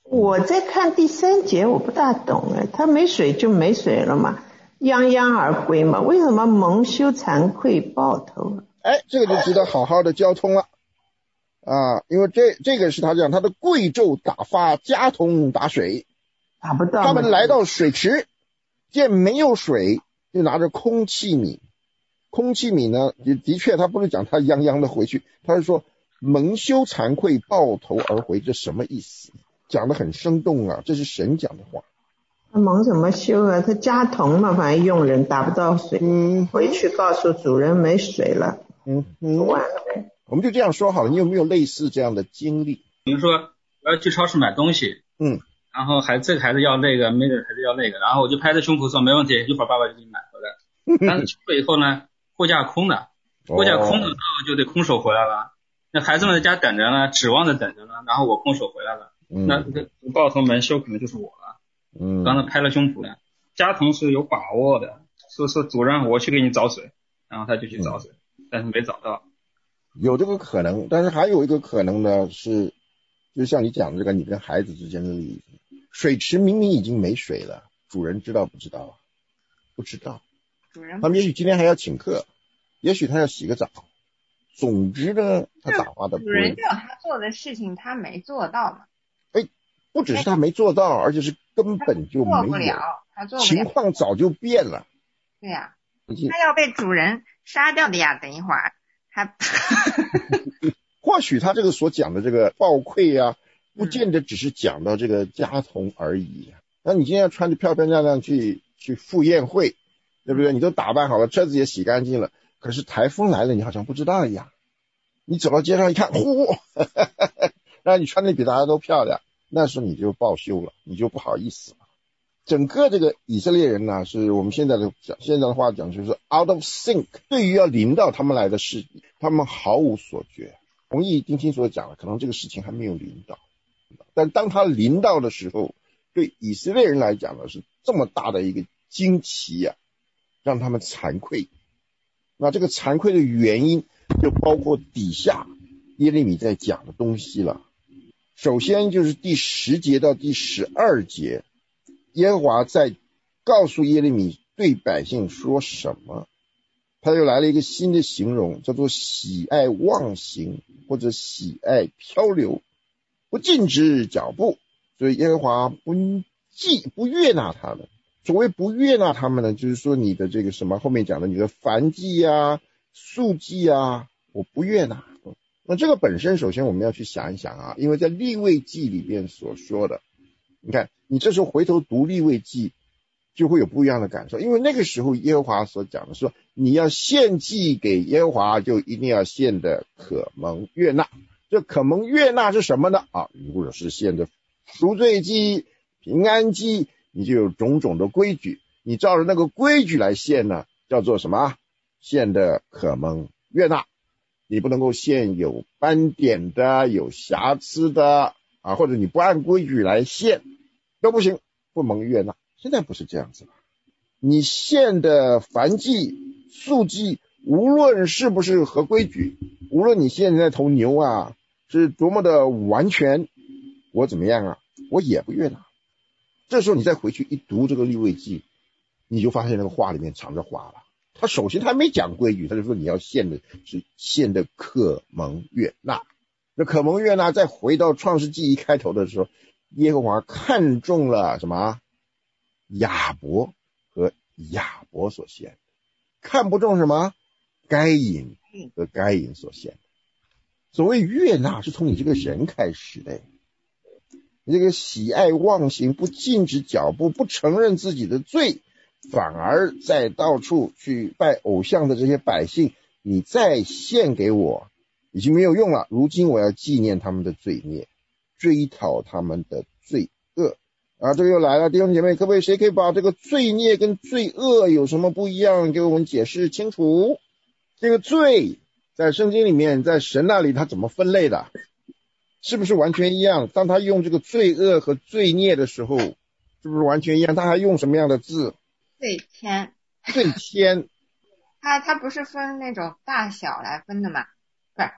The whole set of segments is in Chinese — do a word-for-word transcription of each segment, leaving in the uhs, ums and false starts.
我在看第三节，我不大懂哎，他没水就没水了嘛，泱泱而归嘛，为什么蒙羞惭愧抱头？ 哎，这个就值得好好的交通了啊，因为这这个是他讲他的贵胄打发家童打水， 打不到。 他们来到水池，见没有水，就拿着空器皿。空器皿呢，也的确他不是讲他泱泱的回去，他是说蒙羞惭愧抱头而回，这什么意思？讲得很生动啊，这是神讲的话。 他蒙什么羞啊？他家童嘛，反正佣人打不到水，嗯，回去告诉主人没水了， 嗯嗯， 完了呗。 我们就这样说好了，你有没有类似这样的经历？ 比如说我要去超市买东西， 嗯， 然后还这个孩子要那个，那个孩子要那个，然后我就拍着胸脯说没问题，一会儿爸爸就给你买回来。但是去了以后呢，货架空的，货架空的时候就得空手回来了。那孩子们在家等着呢，指望着等着呢，然后我空手回来了， 嗯、 那这抱头蒙羞可能就是我了。 嗯， 刚才拍了胸脯的，家童是有把握的，说说主人我去给你找水，然后他就去找水，嗯、但是没找到。 有这个可能，但是还有一个可能呢，是就像你讲的这个你跟孩子之间的例子，水池明明已经没水了，主人知道不知道啊？不知道。 主人他们也许今天还要请客，也许他要洗个澡，总之呢他打发的主人叫他做的事情他没做到嘛。 哎，不只是他没做到，而且是根本就没有， 做不了，他做不了， 情况早就变了。 对呀、啊，他要被主人杀掉的呀，等一会儿他或许他这个所讲的这个暴愧啊，不见得只是讲到这个家童而已。那你今天要穿着漂漂亮亮去去赴宴会，对不对？你都打扮好了，车子也洗干净了，可是台风来了，你好像不知道一样。你走到街上一看，呼，让你穿的比大家都漂亮，那时候你就报羞了，你就不好意思了。整个这个以色列人呢，是我们现在的讲，现在的话讲就是 out of sync， 对于要临到他们来的事，他们毫无所觉。同意丁青所讲的，可能这个事情还没有临到，但当他临到的时候，对以色列人来讲呢，是这么大的一个惊奇呀、啊，让他们惭愧。那这个惭愧的原因，就包括底下耶利米在讲的东西了。首先就是第十节到第十二节。耶和华在告诉耶利米对百姓说什么，他又来了一个新的形容，叫做喜爱忘形或者喜爱漂流，不禁止脚步，所以耶和华不记不悦纳他们。所谓不悦纳他们呢，就是说你的这个什么后面讲的你的燔祭啊、素祭啊，我不悦纳。那这个本身首先我们要去想一想啊，因为在利未记里边所说的，你看你这时候回头读利未记就会有不一样的感受，因为那个时候耶和华所讲的说你要献祭给耶和华就一定要献的可蒙悦纳。这可蒙悦纳是什么呢？啊，如果是献的赎罪祭、平安祭，你就有种种的规矩，你照着那个规矩来献呢，叫做什么？献的可蒙悦纳。你不能够献有斑点的、有瑕疵的啊，或者你不按规矩来献都不行，不蒙悦纳。现在不是这样子了，你献的燔祭、素祭，无论是不是合规矩，无论你现在头牛啊是多么的完全，我怎么样啊，我也不悦纳。这时候你再回去一读这个利未记，你就发现那个话里面藏着话了。他首先他没讲规矩，他就说你要献的是献的可蒙悦纳。那可蒙悦纳再回到创世纪一开头的时候，耶和华看中了什么？亚伯和亚伯所献的，看不中什么？该隐和该隐所献的。所谓悦纳是从你这个人开始的，你这个喜爱忘形，不禁止脚步，不承认自己的罪，反而在到处去拜偶像的这些百姓，你再献给我已经没有用了。如今我要纪念他们的罪孽，追讨他们的罪恶啊！这个又来了，弟兄姐妹，可不可以谁可以把这个罪孽跟罪恶有什么不一样给我们解释清楚？这个罪在圣经里面，在神那里他怎么分类的？是不是完全一样？当他用这个罪恶和罪孽的时候，是不是完全一样？他还用什么样的字？ 最谦， 最谦， 他他不是分那种大小来分的嘛？不是，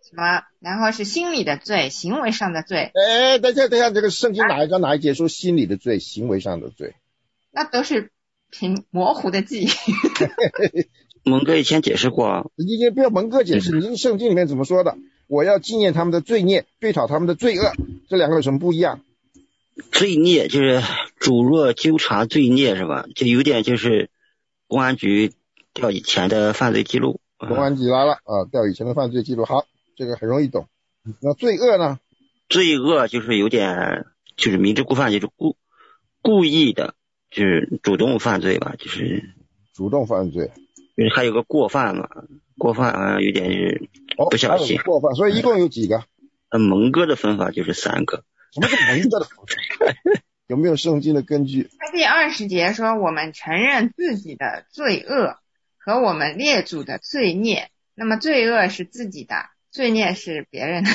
什么，然后是心理的罪，行为上的罪。 哎，等一下等一下，这个圣经哪一章哪一节说心理的罪，行为上的罪？ 那都是凭模糊的记忆。 蒙哥以前解释过， 你先不要蒙哥解释，你圣经里面怎么说的？我要纪念他们的罪孽，追讨他们的罪恶，这两个有什么不一样？ 罪孽就是主若纠缠罪孽是吧？就有点就是公安局调以前的犯罪记录。 公安局来了啊，调以前的犯罪记录，好，这个很容易懂。那罪恶呢？ 罪恶就是有点就是明知故犯，就是故故意的，就是主动犯罪吧，就是主动犯罪。 因为还有个过犯嘛，过犯啊有点是不小心、 哦、过犯，所以一共有几个？ 呃，蒙哥的分法就是三个。 什么是蒙哥的分法？有没有圣经的根据？ 他第二十节说，我们承认自己的罪恶和我们列祖的罪孽。那么罪恶是自己的，罪孽是别人的。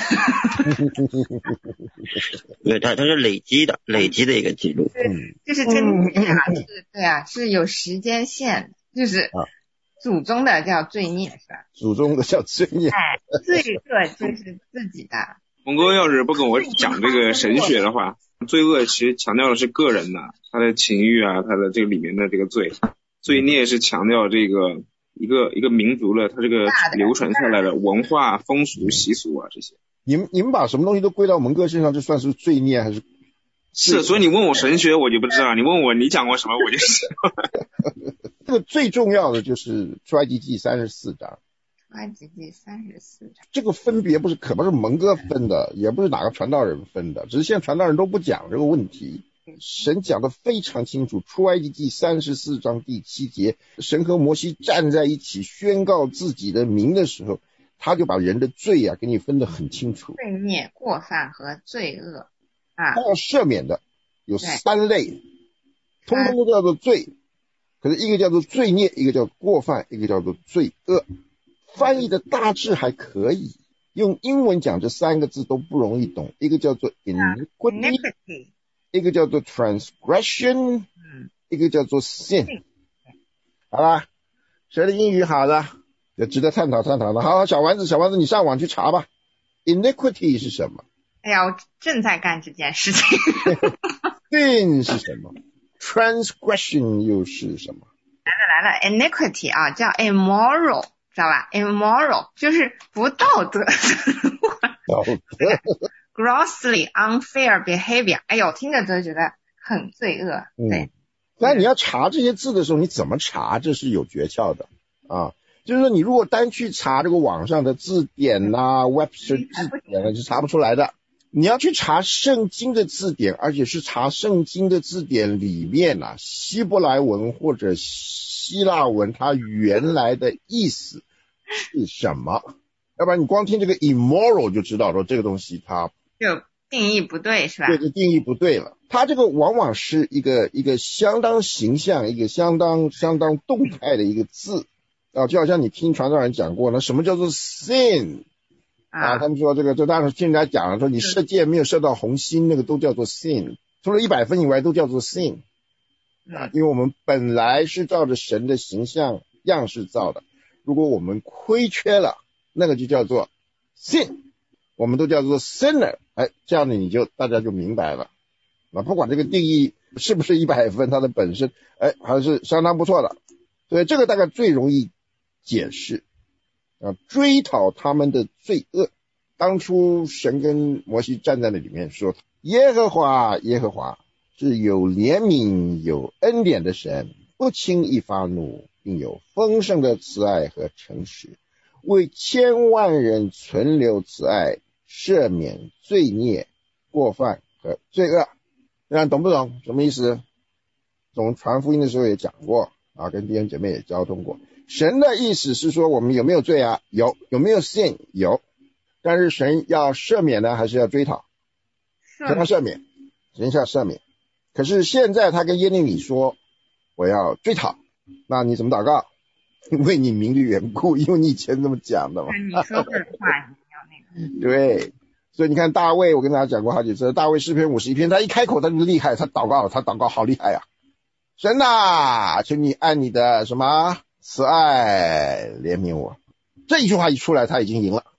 对，它它是累积的，累积的一个记录。 嗯，就是真的啊，是对啊，是有时间线，就是。啊祖宗的叫罪孽是吧？ 祖宗的叫罪孽。 哎，罪恶就是自己的。 蒙哥要是不跟我讲这个神学的话，罪恶其实强调的是个人的，他的情欲啊，他的这个里面的这个罪。罪孽是强调这个一个一个民族的他这个流传下来的文化风俗习俗啊这些。 你们你们把什么东西都归到蒙哥身上，这算是罪孽还是？ 是，所以你问我神学我就不知道，你问我你讲过什么我就知道。 这个最重要的就是出埃及记三十四章。 出埃及记三十四章。 这个分别不是可不是蒙哥分的，也不是哪个传道人分的，只是现在传道人都不讲这个问题。神讲得非常清楚，出埃及记三十四章第七节，神和摩西站在一起宣告自己的名的时候，他就把人的罪啊给你分得很清楚。 罪孽、过犯和罪恶啊， 他要赦免的有三类，通通都叫做罪。可是一个叫做罪孽，一个叫过犯，一个叫做罪恶。翻译的大致还可以，用英文讲这三个字都不容易懂。一个叫做 iniquity， 一个叫做 transgression， 一个叫做 sin。好吧，谁的英语好的，也值得探讨探讨的。好，小丸子，小丸子，你上网去查吧。iniquity 是什么？ 哎呀，我正在干这件事情。 sin 是什么？Transgression 又是什么？ 来了来了 ，iniquity 啊，叫 immoral， 知道吧 ？immoral 就是不道德。 道德。 grossly unfair behavior， 哎呦，听着都觉得很罪恶。对。嗯， 但你要查这些字的时候，你怎么查？这是有诀窍的啊。就是说，你如果单去查这个网上的字典啊 ，Webster 字典啊，是查不出来的。你要去查圣经的字典，而且是查圣经的字典里面啊，希伯来文或者希腊文它原来的意思是什么？要不然你光听这个 immoral 就知道说这个东西它就定义不对是吧？ 对，就定义不对了。它这个往往是一个一个相当形象、一个相当相当动态的一个字啊，就好像你听传道人讲过呢，什么叫做 sin？啊，他们说这个，就当时听人家讲了，说你射箭没有射到红心，那个都叫做 sin， 除了一百分以外都叫做 sin。啊，因为我们本来是照着神的形象样式造的，如果我们亏缺了，那个就叫做 sin， 我们都叫做 sinner。哎，这样的你就大家就明白了。那不管这个定义是不是一百分，它的本身哎还是相当不错的，所以这个大概最容易解释。啊，追讨他们的罪恶。当初神跟摩西站在那里面说，耶和华耶和华是有怜悯有恩典的神，不轻易发怒，并有丰盛的慈爱和诚实，为千万人存留慈爱，赦免罪孽过犯和罪恶。大家懂不懂什么意思？我们传福音的时候也讲过啊，跟弟兄姐妹也交通过。神的意思是说我们有没有罪啊？有。有没有 sin？ 有。但是神要赦免呢，还是要追讨？神要赦免，神要赦免。可是现在他跟耶利米说我要追讨，那你怎么祷告？为你名的缘故，因为你以前这么讲的嘛。 你说这话你要那个。 对，所以你看大卫，我跟大家讲过好几次，大卫诗篇五十一篇，他一开口他就厉害，他祷告他祷告好厉害啊！神啊，求你按你的什么慈爱怜悯我，这一句话一出来他已经赢了。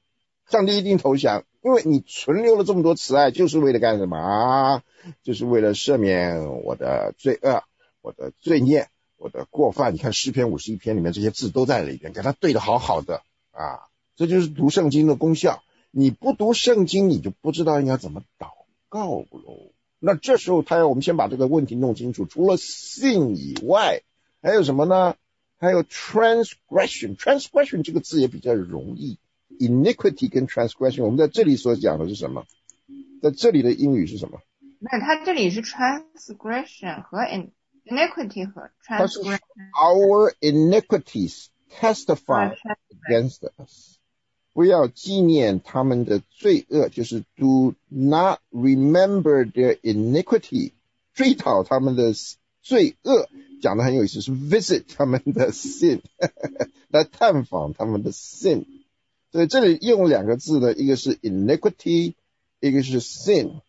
上帝一定投降，因为你存留了这么多慈爱，就是为了干什么啊？就是为了赦免我的罪恶，我的罪孽，我的过犯。你看诗篇五十一篇里面这些字都在里边，给他对得好好的啊！这就是读圣经的功效。你不读圣经，你就不知道应该怎么祷告喽。那这时候他要我们先把这个问题弄清楚，除了 sin 以外，还有什么呢？还有 transgression。 transgression 这个字也比较容易。iniquity 跟 transgression 我们在这里所讲的是什么？在这里的英语是什么？ 那它这里是 transgression 和 iniquity 和 transgression。 Our iniquities testify against us。 不要纪念他们的罪恶，就是 do not remember their iniquity， 追讨他们的罪恶，讲得很有意思，是 visit 他们的 sin 来探访他们的 sin。 所以这里用两个字呢，一个是 iniquity， 一个是 sin。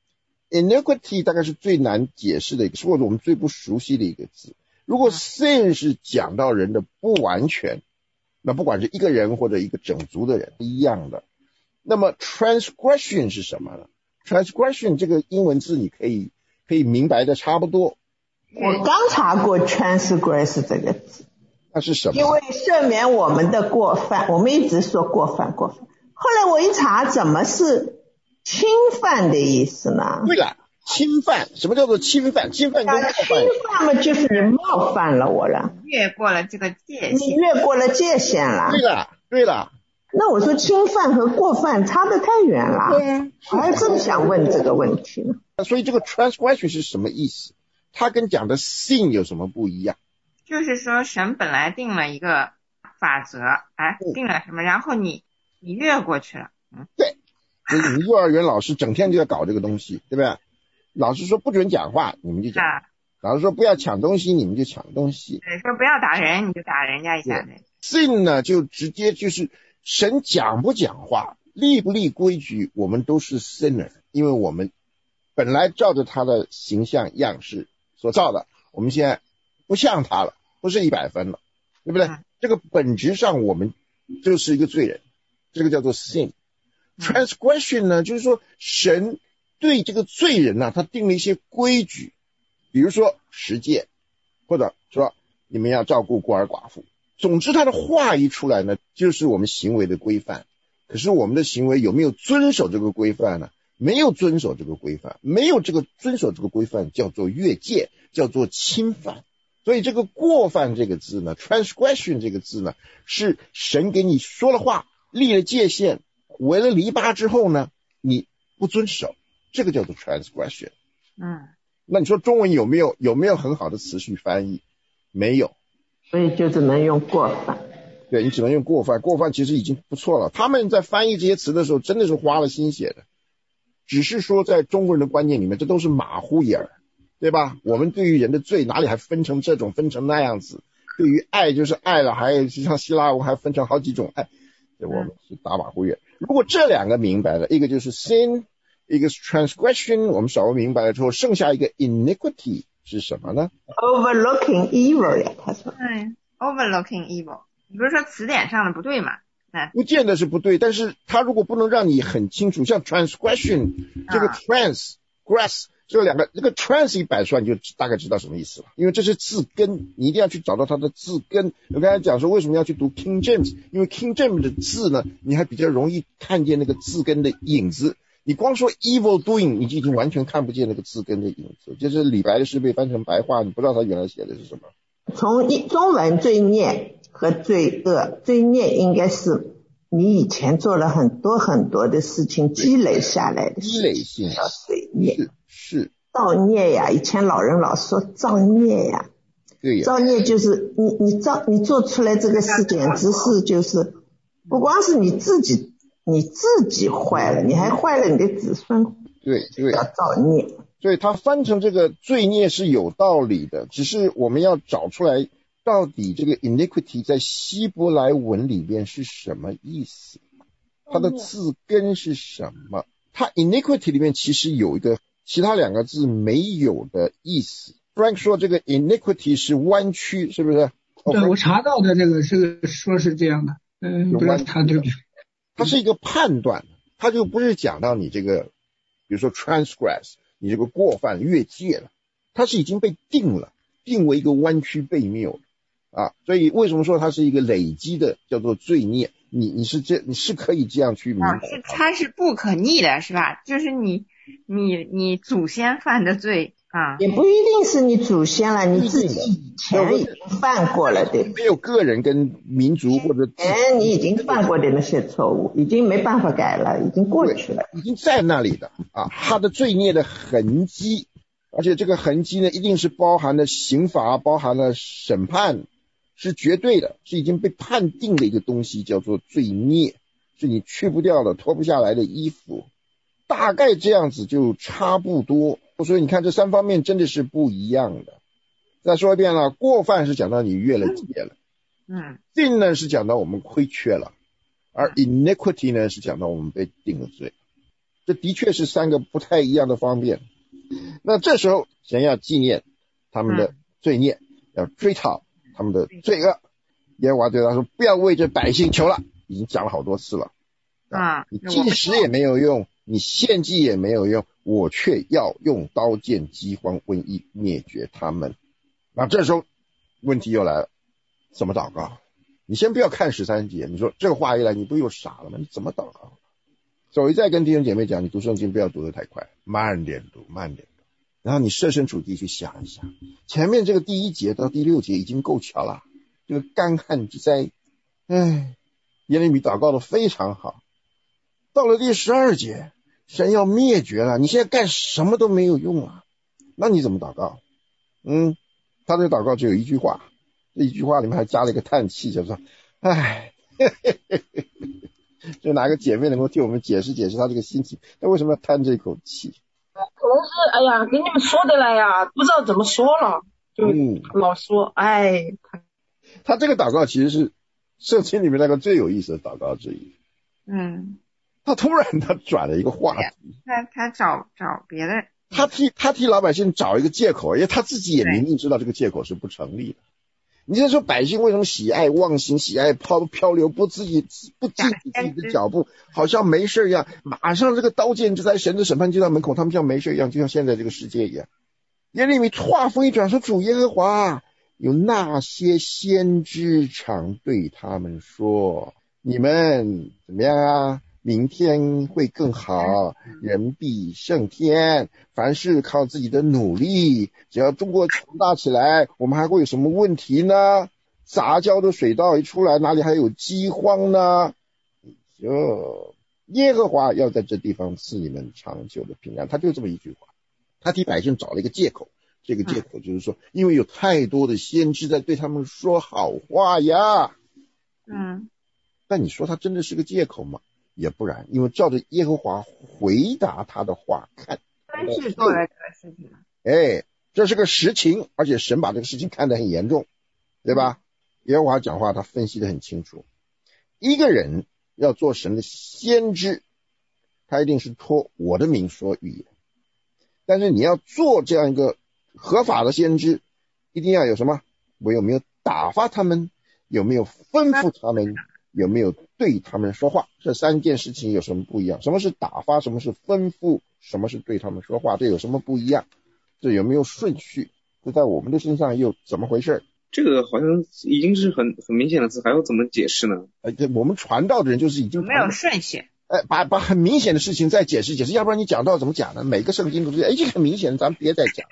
iniquity 大概是最难解释的一个，或者我们最不熟悉的一个字。如果 sin 是讲到人的不完全，那不管是一个人或者一个整族的人一样的。那么 transgression 是什么呢？ transgression 这个英文字你可以可以明白的差不多。 我刚查过 transgress 这个字， 那是什么？ 因为赦免我们的过犯，我们一直说过犯过犯，后来我一查，怎么是侵犯的意思呢？ 对了，侵犯。什么叫做侵犯？侵犯跟冒犯， 侵犯嘛，就是你冒犯了我了， 越过了这个界限， 你越过了界限了。 对了，对了。 那我说侵犯和过犯差得太远了， 对啊， 我还真想问这个问题呢。 所以这个 transgression 是什么意思？它跟讲的 sin 有什么不一样？ 就是说神本来定了一个法则，哎，定了什么，然后你你越过去了。嗯， 对，所以你们幼儿园老师整天就要搞这个东西，对不对？老师说不准讲话，你们就讲； 啊、 老师说不要抢东西，你们就抢东西。 对，说不要打人，你就打人家一下。对 sin 呢，就直接就是神讲不讲话，立不立规矩，我们都是 sinner， 因为我们本来照着他的形象样式所造的，我们现在不像他了，不是一百分了，对不对？ 嗯、 这个本质上我们就是一个罪人，这个叫做 sin。transgression 呢，就是说神对这个罪人呢、啊，他定了一些规矩，比如说十诫，或者说你们要照顾孤儿寡妇。总之他的话一出来呢，就是我们行为的规范。可是我们的行为有没有遵守这个规范呢？没有遵守这个规范，没有这个遵守这个规范叫做越界，叫做侵犯。所以这个过犯这个字呢， transgression 这个字呢，是神给你说了话，立了界限，围了篱笆之后呢，你不遵守，这个叫做 transgression。 嗯， 那你说中文有没有有没有很好的词序翻译？没有， 所以就只能用过犯。 对，你只能用过犯，过犯其实已经不错了。他们在翻译这些词的时候真的是花了心血的，只是说在中国人的观念里面这都是马虎眼儿，对吧？我们对于人的罪哪里还分成这种分成那样子，对于爱就是爱了，还像希腊文还分成好几种爱，对，我们是打马虎眼。如果这两个明白了，一个就是 sin， 一个是 transgression， 我们稍微明白了之后，剩下一个 iniquity 是什么呢？ Overlooking evil 呀，他说。 对 ，overlooking evil。你不是说词典上的不对吗？嗯， 不见得是不对，但是他如果不能让你很清楚，像 transgression 这个 transgress 这两个，这个 trans 一摆出来你就大概知道什么意思了，因为这是字根，你一定要去找到它的字根。我刚才讲说为什么要去读 King James， 因为 King James 的字呢，你还比较容易看见那个字根的影子。你光说 evil doing， 你就已经完全看不见那个字根的影子。就是李白的诗被翻成白话，你不知道他原来写的是什么。 从中文罪孽和罪恶，罪孽应该是你以前做了很多很多的事情积累下来的事情， 积累性叫罪孽。 是是造孽呀，以前老人老说造孽呀， 对呀， 造孽就是你你造你做出来这个事，简直是就是不光是你自己你自己坏了，你还坏了你的子孙， 对对， 叫造孽。 所以它翻成这个罪孽是有道理的，只是我们要找出来到底这个 iniquity 在希伯来文里边是什么意思，它的字根是什么。它 iniquity 里面其实有一个其他两个字没有的意思。 Frank 说这个 iniquity 是弯曲，是不是？ 对，我查到的这个是说是这样的，嗯，不知道他对不对。 它是一个判断，它就不是讲到你这个，比如说 transgress， 你这个过犯越界了，它是已经被定了，定为一个弯曲悖谬啊。所以为什么说它是一个累积的叫做罪孽？你你是这你是可以这样去明白、 啊，是它是不可逆的，是吧？就是你你你祖先犯的罪啊， 也不一定是你祖先了，你自己以前已经犯过了，对， 没有个人跟民族或者哎，你已经犯过的那些错误，已经没办法改了，已经过去了， 已经在那里的啊，他的罪孽的痕迹，而且这个痕迹呢，一定是包含了刑罚，包含了审判，是绝对的，是已经被判定的一个东西，叫做罪孽，是你去不掉的、脱不下来的衣服，大概这样子就差不多。所以你看这三方面真的是不一样的。再说一遍了，过犯是讲到你越了界了， 嗯， sin呢是讲到我们亏缺了，而 iniquity 呢是讲到我们被定了罪。这的确是三个不太一样的方面。那这时候神要纪念他们的罪孽，要追讨他们的罪恶。耶和华对他说，不要为这百姓求了，已经讲了好多次了啊，你禁食也没有用，你献祭也没有用，我却要用刀剑饥荒瘟疫灭绝他们。那这时候问题又来了，怎么祷告？你先不要看十三节，你说这个话一来，你不又傻了吗？你怎么祷告？所以再跟弟兄姐妹讲，你读圣经不要读得太快，慢点读，慢点读，然后你设身处地去想一想，前面这个第一节到第六节已经够巧了，这个干旱之灾，哎，耶利米祷告的非常好。到了第十二节，神要灭绝了，你现在干什么都没有用啊，那你怎么祷告？嗯，他的祷告只有一句话，这一句话里面还加了一个叹气，叫做唉，就哪个姐妹能够替我们解释解释他这个心情，他为什么要叹这口气？ 可能是哎呀，跟你们说的了呀，不知道怎么说了，就老说，嗯、哎，他他这个祷告其实是圣经里面那个最有意思的祷告之一。 嗯， 他突然他转了一个话题， 他他找找别的， 他替他替老百姓找一个借口，因为他自己也明明知道这个借口是不成立的。你就说百姓为什么喜爱忘形，喜爱漂漂流，不自己不禁止自己的脚步，好像没事一样，马上这个刀剑就在神的审判就在门口，他们像没事一样，就像现在这个世界一样。耶利米话锋一转说，主耶和华有那些先知常对他们说，你们怎么样啊？明天会更好，人必胜天，凡事靠自己的努力，只要中国强大起来，我们还会有什么问题呢？杂交的水稻一出来，哪里还有饥荒呢？就耶和华要在这地方赐你们长久的平安，他就这么一句话，他替百姓找了一个借口，这个借口就是说，因为有太多的先知在对他们说好话呀。 嗯， 但你说他真的是个借口吗？也不然，因为照着耶和华回答他的话看， 真是做了这个事情。 哎，这是个实情，而且神把这个事情看得很严重，对吧？耶和华讲话他分析得很清楚，一个人要做神的先知，他一定是托我的名说预言，但是你要做这样一个合法的先知，一定要有什么？我有没有打发他们？有没有吩咐他们？有没有对他们说话？这三件事情有什么不一样？什么是打发？什么是吩咐？什么是对他们说话？这有什么不一样？这有没有顺序？这在我们的身上又怎么回事？ 这个好像已经是很很明显的字，还要怎么解释呢？ 哎，我们传道的人就是已经没有顺序。 哎，把把很明显的事情再解释解释，要不然你讲到怎么讲呢？每个圣经都是，哎，这个很明显，咱们别再讲。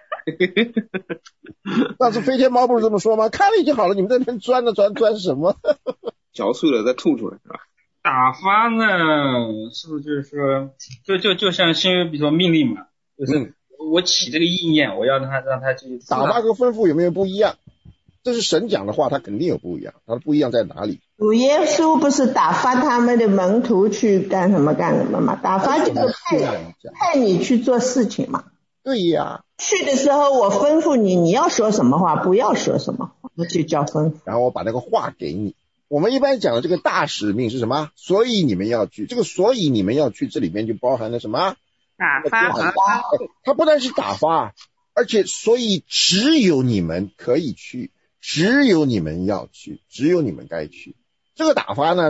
但是飞天猫不是这么说吗？看了已经好了，你们在那边钻呢钻钻什么？ 嚼碎了再吐出来是吧？ 打发呢，是不是就是说，就就就像新约比如说命令嘛，就是我起这个意念，我要让他让他去打发和吩咐有没有不一样？这是神讲的话，它肯定有不一样，它的不一样在哪里？ 主耶稣不是打发他们的门徒去干什么干什么吗？打发就是派派你去做事情嘛。 对呀， 去的时候我吩咐你，你要说什么话，不要说什么话，那就叫吩咐。 然后我把那个话给你。我们一般讲的这个大使命是什么？所以你们要去，这个所以你们要去，这里面就包含了什么？ 打发和它不但是打发，而且所以只有你们可以去，只有你们要去，只有你们该去。这个打发呢是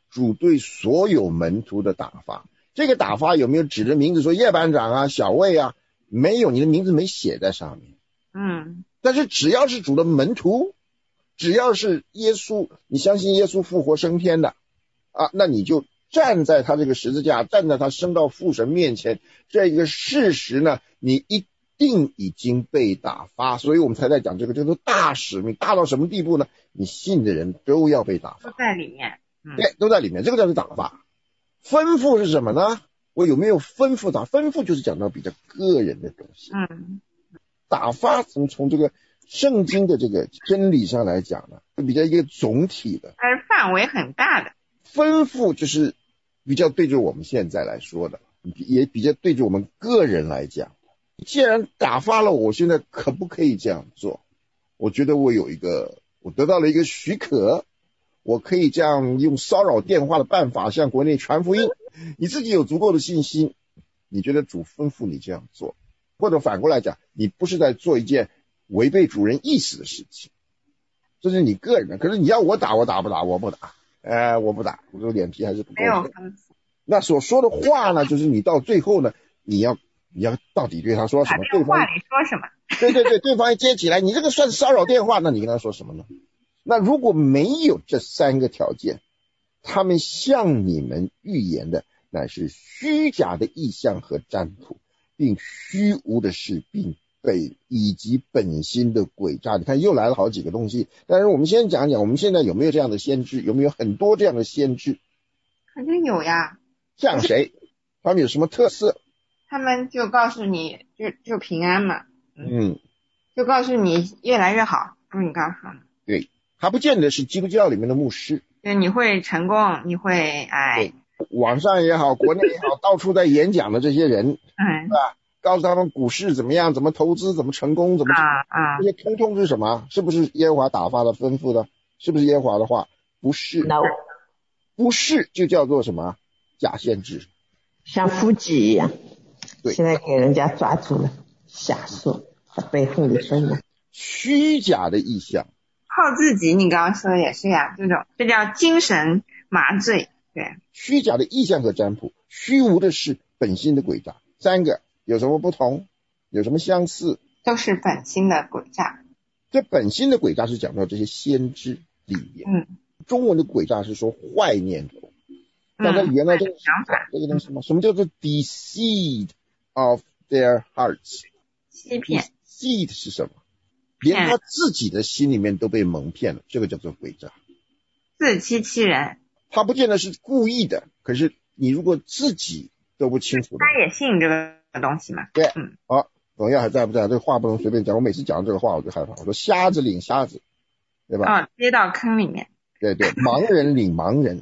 主对所有门徒的打发。这个打发有没有指着名字说叶班长啊、小魏啊？没有，你的名字没写在上面。 嗯， 但是只要是主的门徒，只要是耶稣，你相信耶稣复活升天的啊，那你就站在他这个十字架，站在他升到父神面前，这个事实呢，你一定已经被打发。所以我们才在讲这个叫做大使命，大到什么地步呢？你信的人都要被打发， 都在里面。嗯、 对，都在里面，这个叫做打发。吩咐是什么呢？我有没有吩咐他？吩咐就是讲到比较个人的东西。 嗯， 打发从从这个圣经的这个真理上来讲呢，比较一个总体的， 它是范围很大的。 吩咐就是比较对着我们现在来说的，也比较对着我们个人来讲。既然打发了我，现在可不可以这样做？我觉得我有一个，我得到了一个许可，我可以这样用骚扰电话的办法向国内传福音。你自己有足够的信心，你觉得主吩咐你这样做，或者反过来讲，你不是在做一件违背主人意思的事情，这是你个人的。可是你要我打，我打不打？我不打，呃，我不打，我这个脸皮还是不够。 没有吩咐。 那所说的话呢，就是你到最后呢，你要你要到底对他说什么？ 对方话里说什么？ 对对对，对方一接起来，你这个算骚扰电话，那你跟他说什么呢？那如果没有这三个条件，他们向你们预言的乃是虚假的意象和占卜，并虚无的事，并被以及本心的诡诈。你看又来了好几个东西。但是我们先讲讲，我们现在有没有这样的先知？有没有很多这样的先知？ 肯定有呀。 像谁？他们有什么特色？ 他们就告诉你就就平安嘛。 嗯， 就告诉你越来越好，不是你刚说的。 对，他不见得是基督教里面的牧师。 对，你会成功，你会哎， 网上也好，国内也好，到处在演讲的这些人， 嗯， 是吧？告诉他们股市怎么样，怎么投资，怎么成功，怎么啊啊， 这些通通是什么？是不是耶和华打发的吩咐的？是不是耶和华的话？不是 ，no， 不是就叫做什么假先知， 像夫妻一样， 对， 现在给人家抓住了，瞎说，在背后里说呢， 虚假的意象。 靠自己，你刚刚说的也是呀，这种这叫精神麻醉，对， 虚假的意象和占卜，虚无的是本心的诡诈，三个有什么不同？有什么相似？ 都是本心的诡诈。 这本心的诡诈是讲到这些先知里面， 嗯， 中文的诡诈是说坏念头，但它原来这个想法， 这个东西吗？什么叫做 deceit of their hearts？ 欺骗。 deceit 是什么？连他自己的心里面都被蒙骗了，这个叫做诡诈， 自欺欺人。 他不见得是故意的，可是你如果自己都不清楚的， 他也信这个东西嘛？ 对， 嗯， 好，董耀还在不在？这个话不能随便讲，我每次讲这个话我就害怕，我说瞎子领瞎子，对吧？ 哦，跌到坑里面。 对对，盲人领盲人。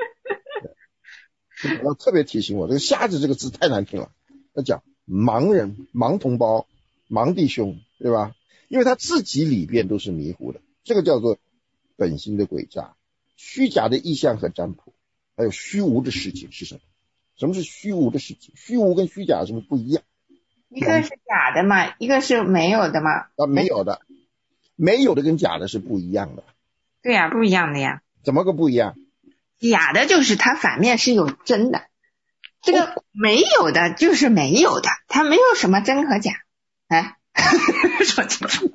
我特别提醒我，这个瞎子这个字太难听了，要讲盲人、盲同胞、盲弟兄，对吧？因为他自己里边都是迷糊的，这个叫做本心的诡诈。虚假的意象和占卜，还有虚无的事情是什么？什么是虚无的事情？虚无跟虚假有什么不一样？ 一个是假的嘛，一个是没有的嘛。 啊，没有的，没有的跟假的是不一样的。 对呀、啊，不一样的呀。 怎么个不一样？ 假的就是它反面是有真的，这个没有的就是没有的，它没有什么真和假。哎，说清楚。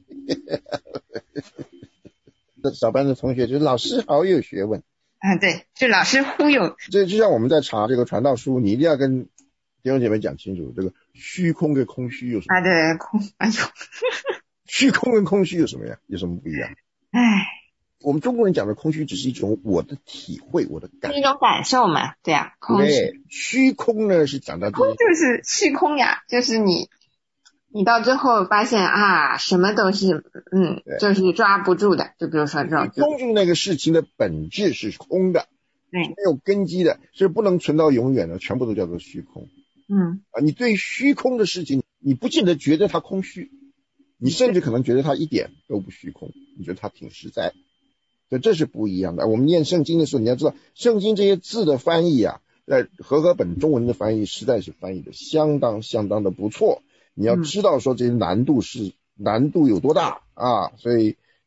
小班的同学就是老师好有学问。 啊，对，是老师忽悠。 这就像我们在查这个传道书，你一定要跟弟兄姐妹讲清楚，这个虚空跟空虚有什么？ 啊，对，空，哎呦， 虚空跟空虚有什么呀？有什么不一样？ 哎， 我们中国人讲的空虚只是一种我的体会，我的感是一种感受嘛，对呀、啊，空虚。 对，虚空呢是讲到这空就是虚空呀，就是你，你到最后发现啊，什么都是，嗯，就是抓不住的。就比如说这种， 空就是那个事情的本质是空的， 对， 没有根基的，是不能存到永远的，全部都叫做虚空。 嗯啊，你对虚空的事情，你不见得觉得它空虚，你甚至可能觉得它一点都不虚空，你觉得它挺实在。所以这是不一样的。我们念圣经的时候，你要知道，圣经这些字的翻译啊，在和合本中文的翻译实在是翻译的相当相当的不错。你要知道说这些难度是难度有多大啊，所以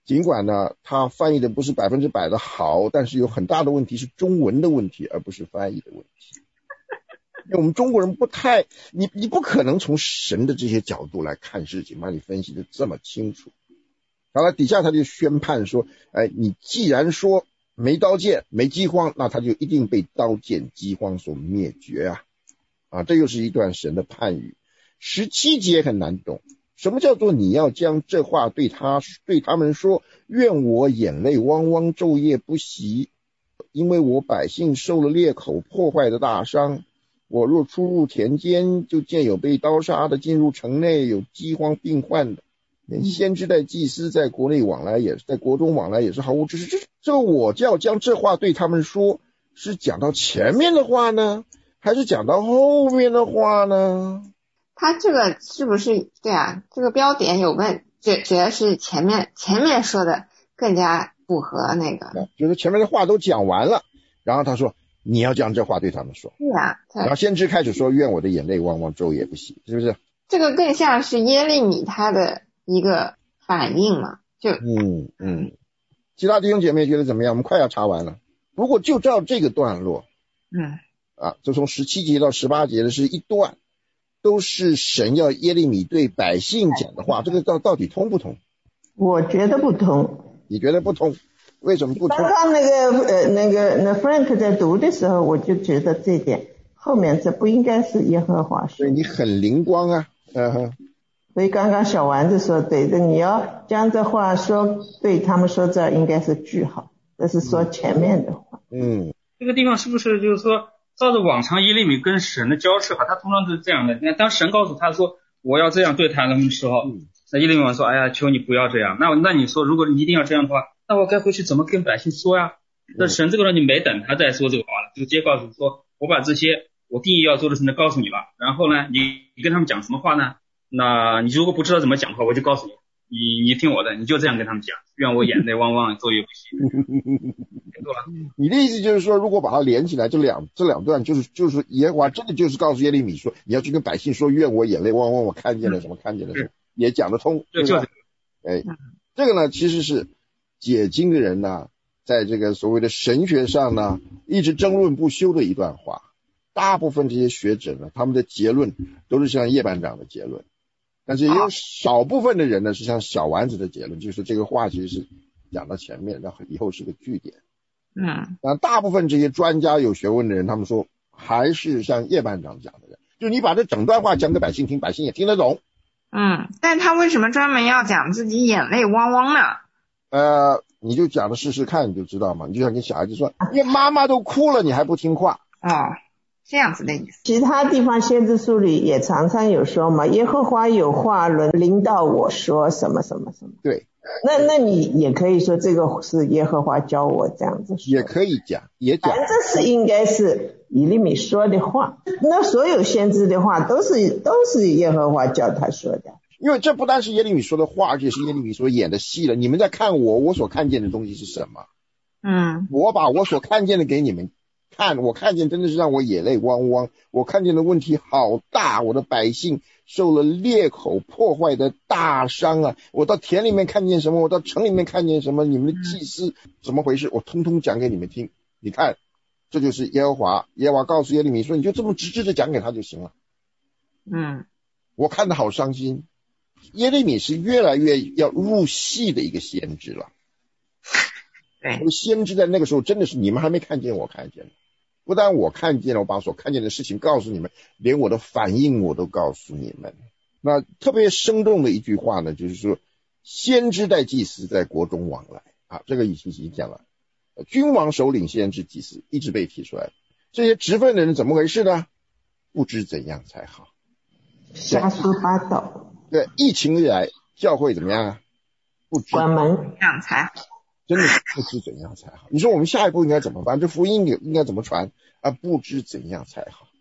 尽管呢他翻译的不是百分之百的好，但是有很大的问题是中文的问题，而不是翻译的问题。因为我们中国人不太，你你不可能从神的这些角度来看事情，把你分析的这么清楚。好了，底下他就宣判说，哎，你既然说没刀剑没饥荒，那他就一定被刀剑饥荒所灭绝啊！啊，这又是一段神的判语。十七节很难懂，什么叫做你要将这话对他对他们说，愿我眼泪汪汪昼夜不息，因为我百姓受了裂口破坏的大伤。我若出入田间，就见有被刀杀的，进入城内有饥荒病患的，连先知带祭司在国内往来也是在国中往来也是毫无知识。这这我叫将这话对他们说，是讲到前面的话呢，还是讲到后面的话呢？ 他这个是不是对啊？这个标点有问，觉觉得是前面前面说的更加符合那个， 就是前面的话都讲完了，然后他说你要将这话对他们说。 对啊， 然后先知开始说，愿我的眼泪汪汪昼夜不息，是不是？ 这个更像是耶利米他的一个反应嘛，就嗯嗯。其他弟兄姐妹觉得怎么样？我们快要查完了。如果就照这个段落， 嗯啊，就从十七节到十八节的是一段，都是神要耶利米对百姓讲的话，这个到到底通不通？ 我觉得不通。 你觉得不通？为什么不通？ 刚刚那个呃那个那 Frank 在读的时候，我就觉得这点后面这不应该是耶和华说。 对，你很灵光啊。嗯哼。 所以刚刚小丸子说对的，你要将这话说对他们说，这应该是句号，这是说前面的话。 嗯， 这个地方是不是就是说照着往常耶利米跟神的交涉哈，他通常是这样的。你看当神告诉他说我要这样对他们的时候，那耶利米说哎呀求你不要这样，那那你说如果你一定要这样的话，那我该回去怎么跟百姓说呀？那神这个人你没等他再说这个话了，就直接告诉说我把这些我定义要做的事情告诉你了，然后呢你你跟他们讲什么话呢？那你如果不知道怎么讲的话，我就告诉你，你你听我的，你就这样跟他们讲，愿我眼泪汪汪昼夜不息。对吧？ 你的意思就是说，如果把它连起来，这两这两段就是就是耶和华真的就是告诉耶利米说，你要去跟百姓说，愿我眼泪汪汪，我看见了什么看见了什么，也讲得通， 对吧？ 哎，这个呢其实是解经的人呢，在这个所谓的神学上呢，一直争论不休的一段话。大部分这些学者呢，他们的结论都是像叶班长的结论。但是也有少部分的人呢，是像小丸子的结论，就是这个话其实是讲到前面，然后以后是个句点。 嗯， 那大部分这些专家有学问的人，他们说还是像叶班长讲的人，就你把这整段话讲给百姓听，百姓也听得懂。 嗯，但他为什么专门要讲自己眼泪汪汪呢？ 呃，你就讲的试试看，你就知道嘛。你就像跟小孩子说，你妈妈都哭了，你还不听话。 哦，这样子的意思。 其他地方先知书里也常常有说嘛，耶和华有话轮临到我说什么什么什么。 对， 那那你也可以说这个是耶和华教我这样子说， 也可以讲，也讲。 反正这是应该是以利米说的话，那所有先知的话都是都是耶和华叫他说的。 因为这不单是耶利米说的话，而且是耶利米所演的戏了。你们在看我，我所看见的东西是什么？ 嗯， 我把我所看见的给你们看，我看见真的是让我眼泪汪汪，我看见的问题好大，我的百姓受了裂口破坏的大伤啊！我到田里面看见什么，我到城里面看见什么，你们的祭司怎么回事，我通通讲给你们听。你看，这就是耶和华，耶和华告诉耶利米说，你就这么直直的讲给他就行了。 嗯， 我看得好伤心。耶利米是越来越要入戏的一个先知了。 对， 先知在那个时候真的是你们还没看见，我看见了。不但我看见了，我把所看见的事情告诉你们，连我的反应我都告诉你们。那特别生动的一句话呢，就是说先知带祭司在国中往来啊，这个已经已经讲了。君王首领先知祭司一直被提出来，这些职分的人怎么回事呢？不知怎样才好， 瞎说八道。 对，疫情以来教会怎么样啊？不知关门， 这样才好。 真的是不知怎样才好。你说我们下一步应该怎么办？这福音应该怎么传啊？不知怎样才好。